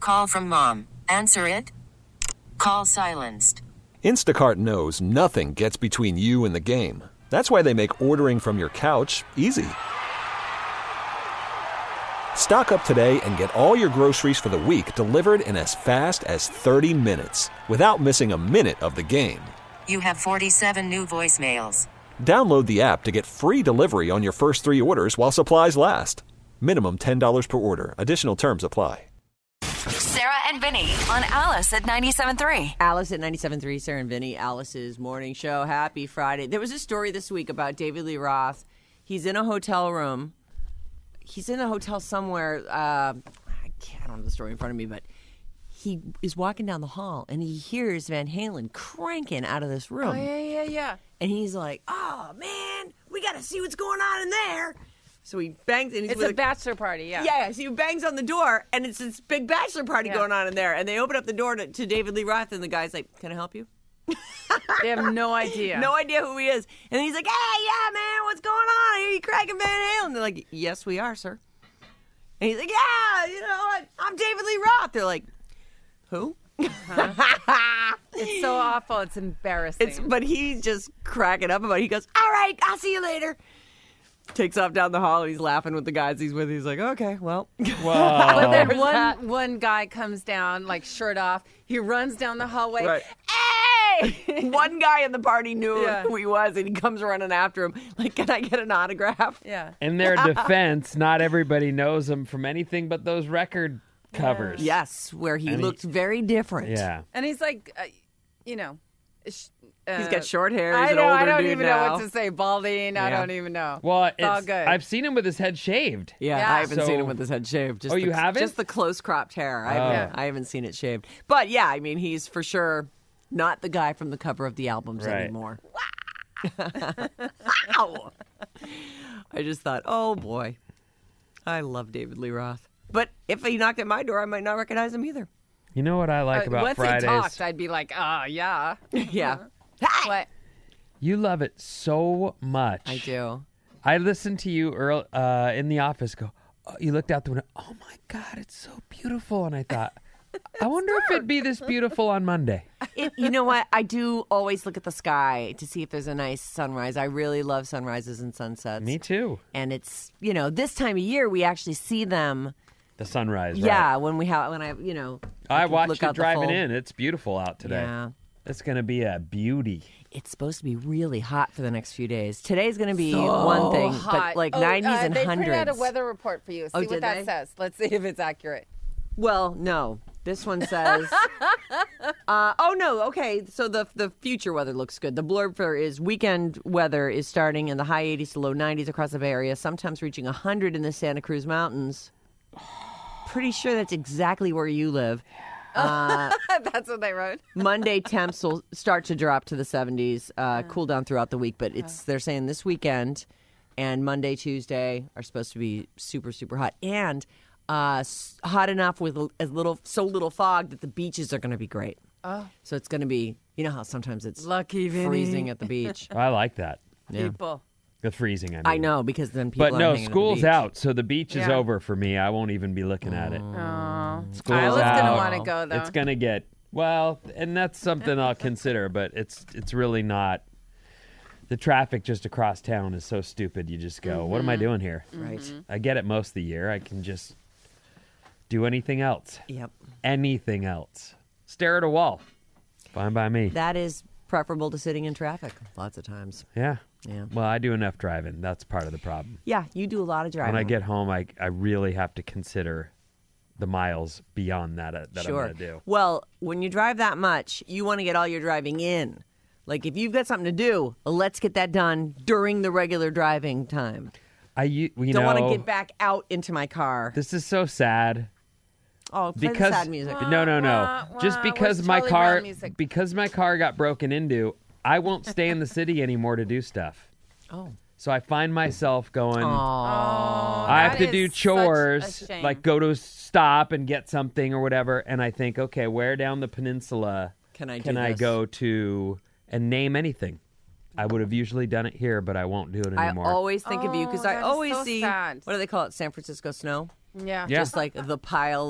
Call from mom. Answer it. Call silenced. Instacart knows nothing gets between you and the game. That's why they make ordering from your couch easy. Stock up today and get all your groceries for the week delivered in as fast as 30 minutes without missing a minute of the game. You have 47 new voicemails. Download the app to get free delivery on your first 3 orders while supplies last. Minimum $10 per order. Additional terms apply. Sarah and Vinny on Alice at 97.3. Alice at 97.3, Sarah and Vinny, Alice's morning show. Happy Friday. There was a story this week about David Lee Roth. He's in a hotel room. He's in a hotel somewhere. I don't have the story in front of me, but he is walking down the hall and he hears Van Halen cranking out of this room. Oh, yeah. And he's like, oh, man, we got to see what's going on in there. So he bangs. And It's a bachelor party, yeah. Yeah, so he bangs on the door, and it's this big bachelor party going on in there. And they open up the door to David Lee Roth, and the guy's like, can I help you? They have no idea. No idea who he is. And he's like, hey, yeah, man, what's going on? I hear you cracking Van Halen. And they're like, yes, we are, sir. And he's like, yeah, you know what? I'm David Lee Roth. They're like, who? It's so awful. It's embarrassing. But he's just cracking up about it. He goes, all right, I'll see you later. Takes off down the hall, and he's laughing with the guys he's with. He's like, okay, well. But then one guy comes down, like, shirt off. He runs down the hallway. Right. Hey! One guy in the party knew who he was, and he comes running after him. Like, can I get an autograph? Yeah. In their defense, not everybody knows him from anything but those record covers. Yes, where he looked very different. Yeah. And he's like, he's got short hair. He's I know. an older I don't dude even now. know what to say. Balding. I don't even know. Well, it's all good. I've seen him with his head shaved. Yeah, Yeah. I haven't So- seen him with his head shaved. Just you haven't? Just the close cropped hair. I haven't seen it shaved. But yeah, I mean, he's for sure not the guy from the cover of the albums anymore. Wow! I just thought, oh boy, I love David Lee Roth. But if he knocked at my door, I might not recognize him either. You know what I like about once Fridays? he talked, I'd be like, yeah. Yeah. What? You love it so much. I do. I listened to you in the office go, oh, you looked out the window, oh my God, it's so beautiful. And I thought, I wonder if it'd be this beautiful on Monday. You know what? I do always look at the sky to see if there's a nice sunrise. I really love sunrises and sunsets. Me too. And it's, this time of year we actually see them. The sunrise, Yeah, right? when I can watched look it out the driving full- in. It's beautiful out today. Yeah. It's going to be a beauty. It's supposed to be really hot for the next few days. Today's going to be one thing, hot. but like 90s and they 100s. printed out a weather report for you. See what did that they? says. Let's see if it's accurate. Well, no. This one says, oh, no. Okay. So the future weather looks good. The blurb for is weekend weather is starting in the high 80s to low 90s across the Bay Area, sometimes reaching 100 in the Santa Cruz Mountains. Pretty sure that's exactly where you live. That's what they wrote. Monday temps will start to drop to the 70s, cool down throughout the week. But they're saying this weekend and Monday, Tuesday are supposed to be super, super hot. And hot enough with so little fog that the beaches are going to be great. Oh. So it's going to be, you know how sometimes it's Lucky Vinny. freezing at the beach. I like that. Yeah. People. The freezing, I mean. I know, because then people But are no, hanging at the school's beach. out, so the beach is Yeah. over for me. I won't even be looking at it. Oh. School's I was out. going to want to go, though. It's going to get, well, and that's something I'll consider, but it's really not. The traffic just across town is so stupid. You just go, what am I doing here? Right. I get it most of the year. I can just do anything else. Yep. Anything else. Stare at a wall. Fine by me. That is preferable to sitting in traffic lots of times. Yeah. Yeah. Well, I do enough driving. That's part of the problem. Yeah, you do a lot of driving. When I get home, I really have to consider the miles beyond that Sure. I'm going to do. Well, when you drive that much, you want to get all your driving in. Like, if you've got something to do, let's get that done during the regular driving time. You Don't want to get back out into my car. This is so sad. Oh, play Because the sad music. no. Just because Where's my Charlie car Brown music? because my car got broken into, I won't stay in the city anymore to do stuff. Oh. So I find myself going, Oh, I have that to is do such a chores, shame. like go to stop and get something or whatever, and I think, okay, where down the peninsula Can I do can I this? go to and name anything? I would have usually done it here, but I won't do it I anymore. always think of you because I that is always so see, sad. what do they call it, San Francisco snow? Yeah. Yeah. Just like the pile of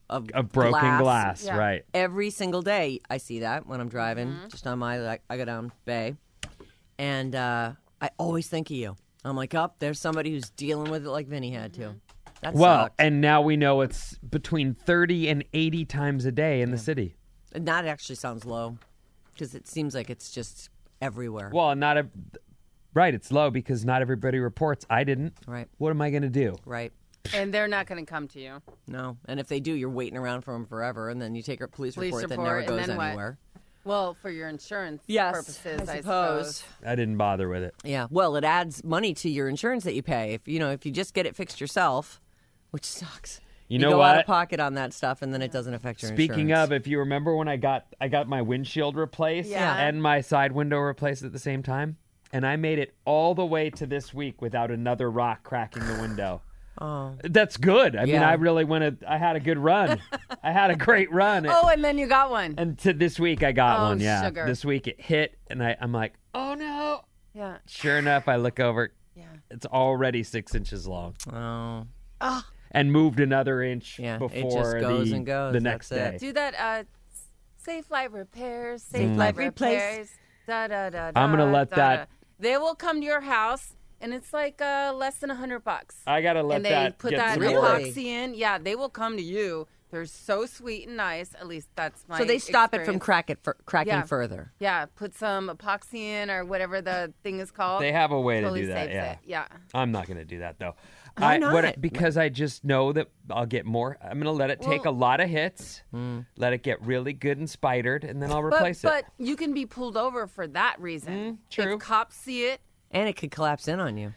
of broken glass. Yeah. Right. Every single day, I see that when I'm driving, just on my, I go down Bay, and I always think of you. I'm like, there's somebody who's dealing with it like Vinny had to. That Well, sucked. and now we know it's between 30 and 80 times a day in the city. And that actually sounds low, because it seems like it's just everywhere. Well, right, it's low because not everybody reports. I didn't. Right. What am I going to do? Right. And they're not going to come to you. No. And if they do, you're waiting around for them forever, and then you take a police report that report, never and goes then what? anywhere. Well, for your insurance Yes, purposes, I I suppose. suppose. I didn't bother with it. Yeah. Well, it adds money to your insurance that you pay. If you just get it fixed yourself, which sucks. You know go what? out of pocket on that stuff, and then it doesn't affect your Speaking insurance. of, if you remember when I got my windshield replaced Yeah. and my side window replaced at the same time, and I made it all the way to this week without another rock cracking the window. Oh. That's good. I mean, Yeah. I really I had a good run. I had a great run. Oh, and then you got one. And to this week I got Oh, one, yeah. sugar. This week it hit, and I'm like, oh no. Yeah. Sure enough, I look over. Yeah. It's already 6 inches long. Oh. And moved another inch Yeah, it before just goes the, and goes. the next That's day. Do that Safe Life Repairs, Safe Mm. Life Replace. Repairs. Da, da, da, I'm gonna da, let da, that- da. They will come to your house, and it's like less than $100. I gotta let and they that put get that some Really? work. epoxy in. Yeah, they will come to you. They're so sweet and nice. At least that's my So they stop it from experience. cracking Yeah. further. Yeah, put some epoxy in or whatever the thing is called. They have a way to Totally do that, saves yeah. it. Yeah. I'm not going to do that, though. Why not? Because I just know that I'll get more. I'm going to let it take a lot of hits, let it get really good and spidered, and then I'll replace But it. you can be pulled over for that reason. true. If cops see it, And it could collapse in on you.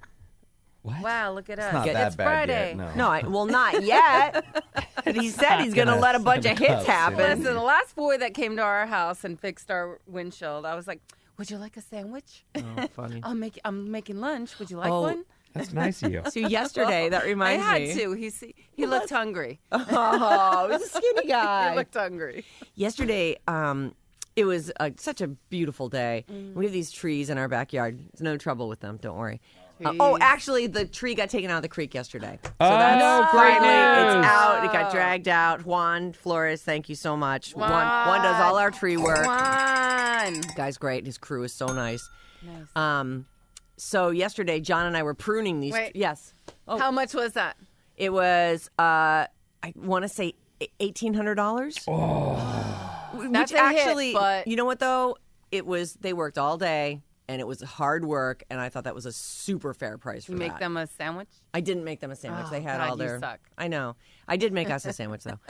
What? wow, look at us. Not that It's bad Friday. yet. No, not yet. But he said he's going to let a bunch of hits happen. Listen, the last boy that came to our house and fixed our windshield, I was like, "Would you like a sandwich? Oh, funny. I'm making lunch. Would you like Oh, one?" That's nice of you. So yesterday, that I reminds had me. to. He looked hungry. Oh, he's a skinny He guy. looked hungry. Yesterday, it was such a beautiful day. We have these trees in our backyard. There's no trouble with them. Don't worry. Actually, the tree got taken out of the creek yesterday. So Oh, great finally, news. it's out. It got dragged out. Juan Flores, thank you so much. Juan does all our tree work. Juan. Guy's great. His crew is so nice. Nice. So yesterday, John and I were pruning these. Wait. Yes. How much was that? It was, I want to say $1,800. Oh. That's Which a hit, actually, but- you know what though? They worked all day and it was hard work. And I thought that was a super fair price for You that. make them a sandwich? I didn't make them a sandwich. Oh, They had God, all you their. suck. I know. I did make us a sandwich though.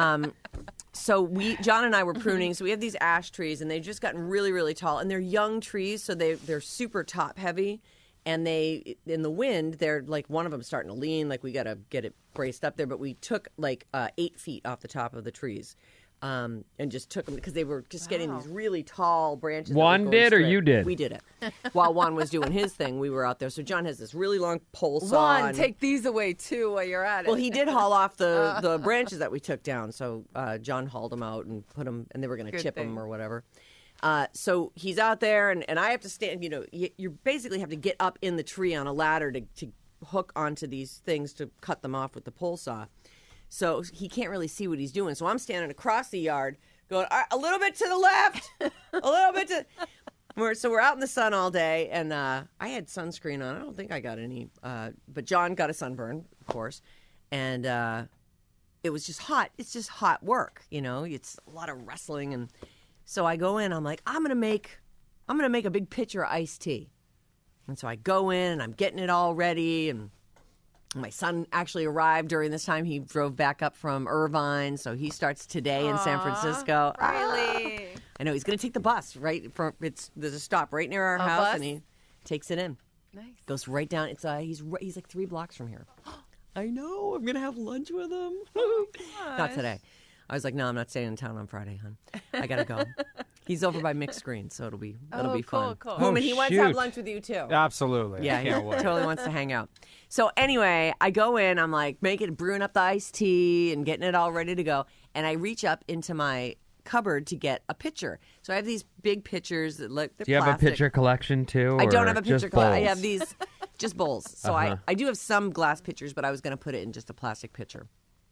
So John and I were pruning. So we have these ash trees, and they've just gotten really, really tall, and they're young trees, so they're super top heavy, and they in the wind they're like one of them starting to lean. Like we got to get it braced up there, but we took like 8 feet off the top of the trees. And just took them because they were just getting these really tall branches. that were Juan going did or straight. you did? We did it. While Juan was doing his thing, we were out there. So John has this really long pole saw. Juan, and- take these away too while you're at it. well, he did haul off the branches that we took down. So John hauled them out and put them, and they were going to Good chip thing. them or whatever. So he's out there, and I have to stand. You basically have to get up in the tree on a ladder to hook onto these things to cut them off with the pole saw. So he can't really see what he's doing. So I'm standing across the yard, going a little bit to the left, a little bit to. We're out in the sun all day, and I had sunscreen on. I don't think I got any, but John got a sunburn, of course, and it was just hot. It's just hot work, It's a lot of wrestling, and so I go in. I'm like, I'm gonna make a big pitcher of iced tea, and so I go in and I'm getting it all ready, and my son actually arrived during this time. He drove back up from Irvine, so he starts today in San Francisco. Really? I know he's going to take the bus right from. There's a stop right near our A house, bus? and he takes it in. Nice. Goes right down. He's like 3 blocks from here. I know. I'm going to have lunch with him. Not today. I was like, no, I'm not staying in town on Friday, hon. I got to go. He's over by Mixed Green, so it'll be cool, fun. cool. Hooman, he wants to have shoot. lunch with you too. Absolutely. Yeah, I he can't wait. totally wants to hang out. So anyway, I go in, I'm like brewing up the iced tea and getting it all ready to go. And I reach up into my cupboard to get a pitcher. So I have these big pitchers that look, they're Do you have a plastic. pitcher collection too? I don't or have a just pitcher collection. I bowls? have these just bowls. So I do have some glass pitchers, but I was going to put it in just a plastic pitcher.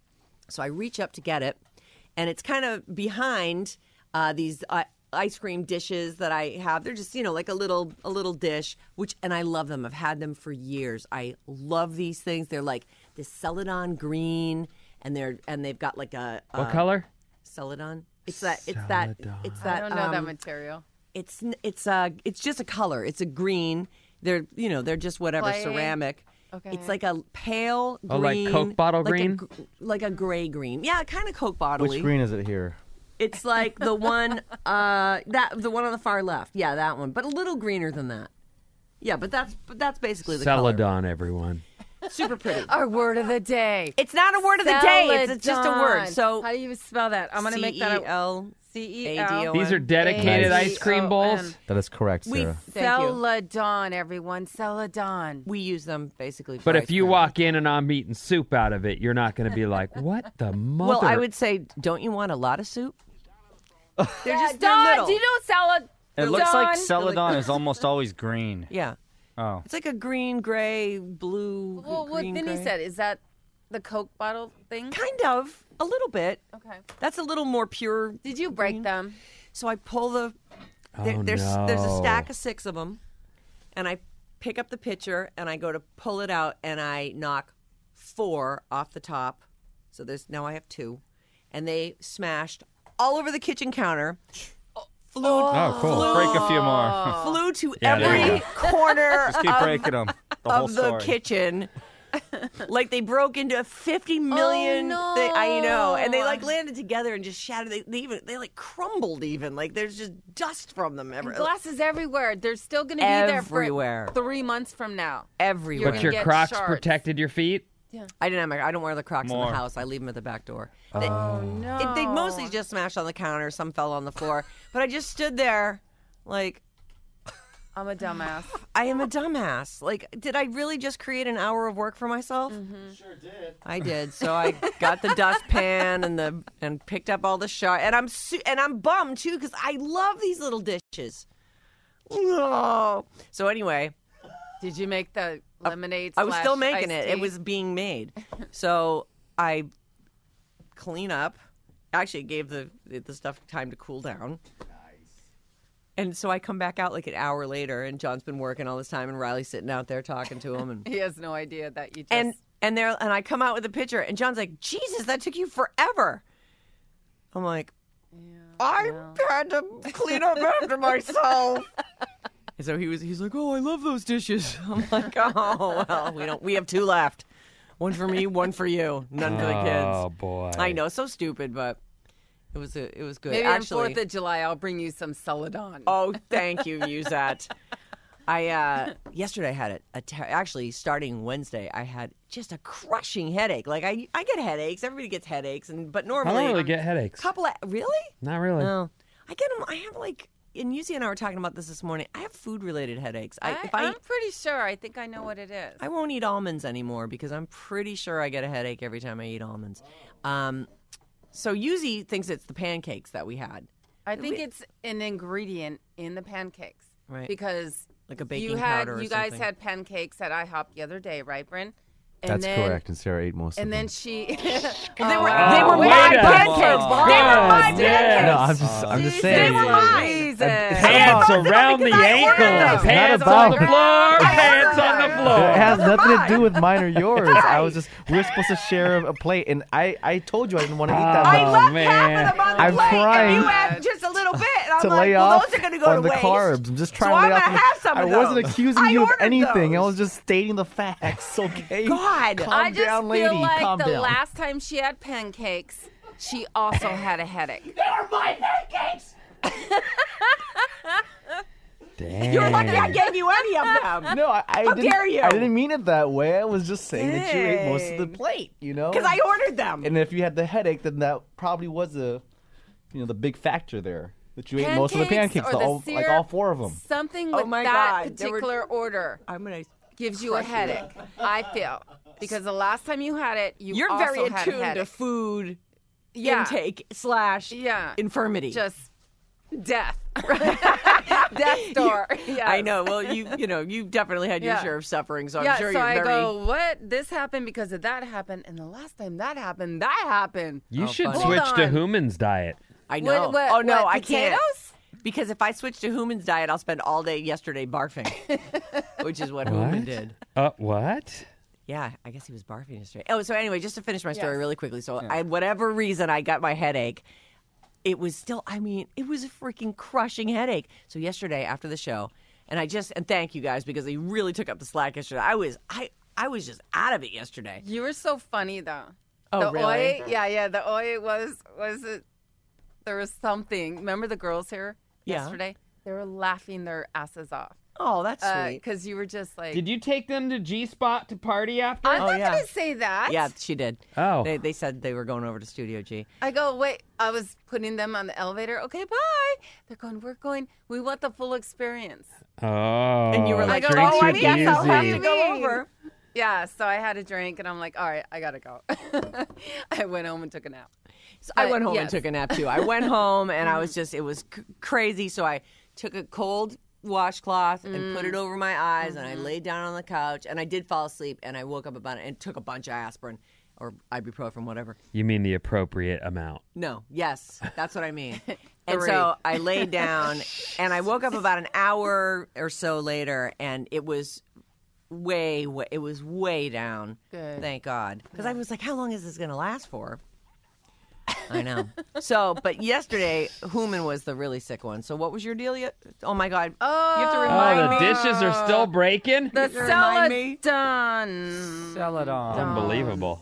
So I reach up to get it, and it's kind of behind these ice cream dishes that I have. They're just, like a little dish, and I love them. I've had them for years. I love these things. They're like this Celadon green, and they've got like a What color? Celadon. It's I that. don't know that material. It's just a color. It's a green. They're just whatever Clay? ceramic. Okay. It's like a pale green. Oh, like Coke bottle green? Like a gray green. Yeah, kind of Coke bottle-y. Which green is it here? It's like the one the one on the far left. Yeah, that one, but a little greener than that. Yeah, but that's basically the color. Celadon, everyone. Super pretty. Our word of the day. It's not a word of the day. It's just a word. Celadon. So how do you spell that? I'm going to make that up. CELADON. These are dedicated Nice. ice cream bowls. That is correct, Sarah. Thank you. Celadon, everyone. Celadon. We use them basically for But ice if you cream. walk in and I'm eating soup out of it, you're not going to be like, what the mother? Well, I would say, don't you want a lot of soup? They're just Don, little. do you know salad? It looks like Don? Celadon is almost always green. Yeah. Oh. It's like a green, gray, blue. Well, what green, Vinny gray. said, is that the Coke bottle thing? Kind of. A little bit. Okay. That's a little more pure. Did you break green. them? So I pull the. There's a stack of 6 of them, and I pick up the pitcher and I go to pull it out and I knock 4 off the top. So now I have 2, and they smashed all over the kitchen counter. Flew, Oh, cool. Break a few more. flew to Yeah, there you every corner Just keep breaking them. The whole of the story. kitchen. Like they broke into 50 million. Oh, no. I know, and they like landed together and just shattered. They like crumbled even. Like there's just dust from them And glasses everywhere. They're still going to be Everywhere. there for 3 months from now. everywhere. But You're your gonna get Crocs shards. protected your feet? I don't wear the Crocs in More. the house. I leave them at the back door. Oh, no. They mostly just smashed on the counter. Some fell on the floor. But I just stood there, like I'm a dumbass. I am a dumbass. Like, did I really just create an hour of work for myself? Sure did. I did. So I got the dustpan and picked up all the shards. And I'm bummed too because I love these little dishes. Oh. So anyway, Did you make the lemonade? I was still slash making iced it. It tea? was being made. So I clean up. Actually, it gave the stuff time to cool down. And so I come back out like an hour later, and John's been working all this time, and Riley's sitting out there talking to him, and He has no idea that you just. and I come out with a picture, and John's like, "Jesus, that took you forever." I'm like, I had to clean up after myself. And so he's like, "Oh, I love those dishes." I'm like, "Oh, well, we have 2 left. One for me, one for you. None for the kids." Oh, boy. I know, so stupid, but it was good. Maybe Actually, on 4th of July, I'll bring you some Celadon. oh, thank you, Yuzat. Yesterday I had actually starting Wednesday, I had just a crushing headache. Like I get headaches. Everybody gets headaches, but I normally don't really get headaches. really? Not really. No, I get them. I have like, and Yuzi and I were talking about this morning. I have food-related headaches. I'm pretty sure. I think I know what it is. I won't eat almonds anymore because I'm pretty sure I get a headache every time I eat almonds. So Yuzi thinks it's the pancakes that we had. I think it's an ingredient in the pancakes. Right. Because Like a baking you powder or you guys something. had pancakes at IHOP the other day, right, Bryn? And That's then, correct, and Sarah ate most of And them. then she. They were Oh, my wait a- pancakes. They were my God, yes. pancakes. No, I'm just She saying. said, They were mine. Jesus. Pants around the because I ordered ankles. them. Pants Not on the about- floor. Pants on the It floor. has nothing to do with mine or yours. We were supposed to share a plate, and I told you I didn't want to eat that I much. left man. half of them on the I'm plate, trying and you had just a little bit. And I'm to like, lay well, off those are going to go on to the waste. carbs. I'm just trying So to I'm lay off. gonna have some I of wasn't those. accusing I you of ordered anything. I those. was just stating the facts. Okay. God. Calm I just down, feel lady. like Calm the down. last time she had pancakes, she also had a headache. They were my pancakes. Damn. You're lucky I gave you any of them. No, I How didn't. dare you? I didn't mean it that way. I was just saying that you ate most of the Dang. plate. You know. Because I ordered them. And if you had the headache, then that probably was the big factor there. That you ate most of the pancakes, or the all syrup, 4 of them. Something Oh with my that God, they were- particular order I'm going to... gives you a headache. I feel because the last time you had it, You're also very had a attuned to headache. food Yeah. intake / Yeah. infirmity. Just death. Death door. Yes. I know. Well, you definitely had your Yeah. share of suffering, so Yeah, I'm sure so you're I very. go, what? This happened because of that happened, and the last time that happened, that happened. You should funny. switch Hold to on. Human's diet. I know. Oh no, what, I can't. potatoes? Because if I switch to Human's diet, I'll spend all day yesterday barfing, which is what Human did. What? Yeah, I guess he was barfing yesterday. Oh, so anyway, just to finish my story Yes. really quickly. So, whatever reason I got my headache, it was still, it was a freaking crushing headache. So yesterday after the show, and thank you guys because they really took up the slack yesterday. I was just out of it yesterday. You were so funny, though. Oh, the really? Oi, yeah, the oi was it, there was something. Remember the girls here Yeah. yesterday? They were laughing their asses off. Oh, that's sweet. Because you were just like... Did you take them to G-Spot to party after? I'm not yeah. going to say that. Yeah, she did. Oh. They said they were going over to Studio G. I go, wait, I was putting them on the elevator. Okay, bye. They're going, we want the full experience. Oh. And you were like, go, drinks oh, I are guess I'll have easy. to go over. Yeah, so I had a drink, and I'm like, all right, I got to go. I went home and took a nap. So I went home and yes. took a nap too. I went home and I was it was crazy. So I took a cold washcloth and put it over my eyes and I laid down on the couch and I did fall asleep and I woke up about it and took a bunch of aspirin or ibuprofen, whatever. You mean the appropriate amount? No, yes, that's what I mean. And so I laid down and I woke up about an hour or so later and it was way down. Good. Thank God. Because I was like, how long is this going to last for? I know. So, but yesterday, Human was the really sick one. So what was your deal? Oh, my God. Oh, You have to Oh, remind the me. dishes are still breaking? The remind me? Celadon. Celadon. Unbelievable.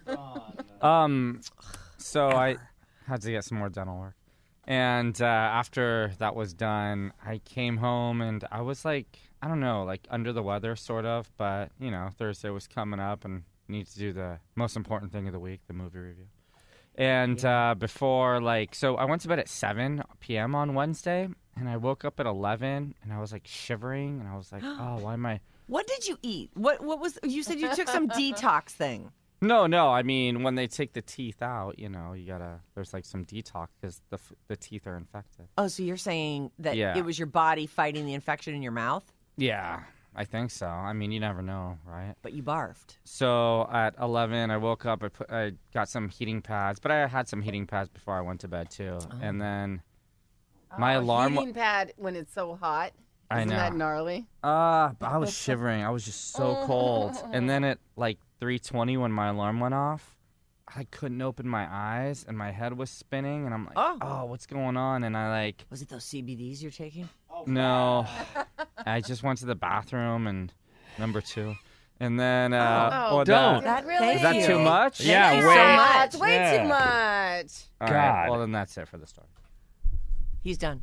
So I had to get some more dental work. And after that was done, I came home and I was like, I don't know, like under the weather sort of. But, Thursday was coming up and need to do the most important thing of the week, the movie review. And before, so I went to bed at 7 p.m. on Wednesday, and I woke up at 11, and I was, shivering, and I was like, oh, why am I... What did you eat? What was, you said you took some detox thing. No, I mean, when they take the teeth out, you gotta, there's, some detox, because the teeth are infected. Oh, so you're saying that Yeah. it was your body fighting the infection in your mouth, Yeah, I think so. I mean, you never know, right? but you barfed. So at 11, I woke up, I got some heating pads, but I had some heating pads before I went to bed, too. And then my alarm... Heating pad when it's so hot. I Isn't know. that gnarly? I was shivering. I was just so cold. And then at 3:20 when my alarm went off, I couldn't open my eyes and my head was spinning and I'm like, oh what's going on? And I Was it those CBDs you're taking? no. I just went to the bathroom and number 2. And then Don't. Really? Is that too much? Yeah, Thank you way. so much. Way Yeah. too much. All right, God. well then that's it for the story. He's done.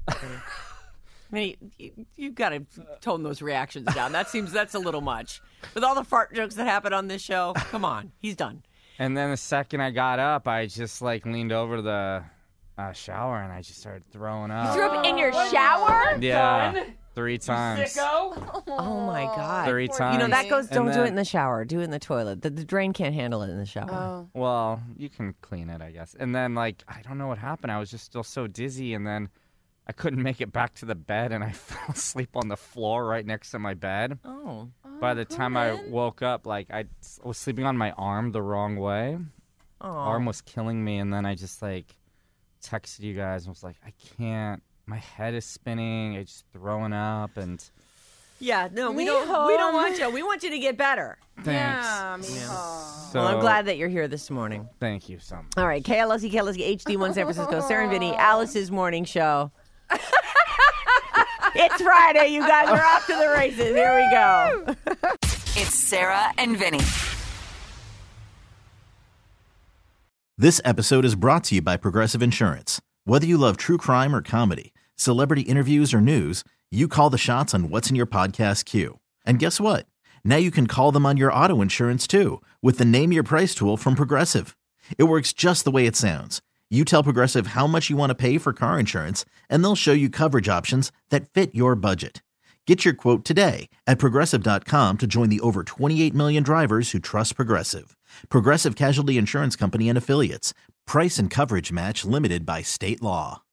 I mean, you've got to tone those reactions down. That's a little much. With all the fart jokes that happen on this show, come on, he's done. And then the second I got up, I just leaned over to the shower and I just started throwing up. Threw up in your shower? Yeah, 3 times. Oh my God. 3 times. That goes. And Don't do it then- in the shower. Do it in the toilet. The drain can't handle it in the shower. Oh. Well, you can clean it, I guess. And then, I don't know what happened. I was just still so dizzy, and then I couldn't make it back to the bed, and I fell asleep on the floor right next to my bed. Oh. By the time I woke up, I was sleeping on my arm the wrong way. Arm was killing me, and then I just, texted you guys and was like, I can't. My head is spinning. I'm just throwing up, and Yeah. No, we don't want you. We want you to get better. thanks. Yeah, mijo. So, Well, I'm glad that you're here this morning. Thank you so much. All right, KLSE, HD1 San Francisco, Sarah and Vinny, Alice's morning show. It's Friday, you guys. We're off to the races. Here we go. It's Sarah and Vinny. This episode is brought to you by Progressive Insurance. Whether you love true crime or comedy, celebrity interviews or news, you call the shots on what's in your podcast queue. And guess what? Now you can call them on your auto insurance too with the Name Your Price tool from Progressive. It works just the way it sounds. You tell Progressive how much you want to pay for car insurance, and they'll show you coverage options that fit your budget. Get your quote today at Progressive.com to join the over 28 million drivers who trust Progressive. Progressive Casualty Insurance Company and Affiliates. Price and coverage match limited by state law.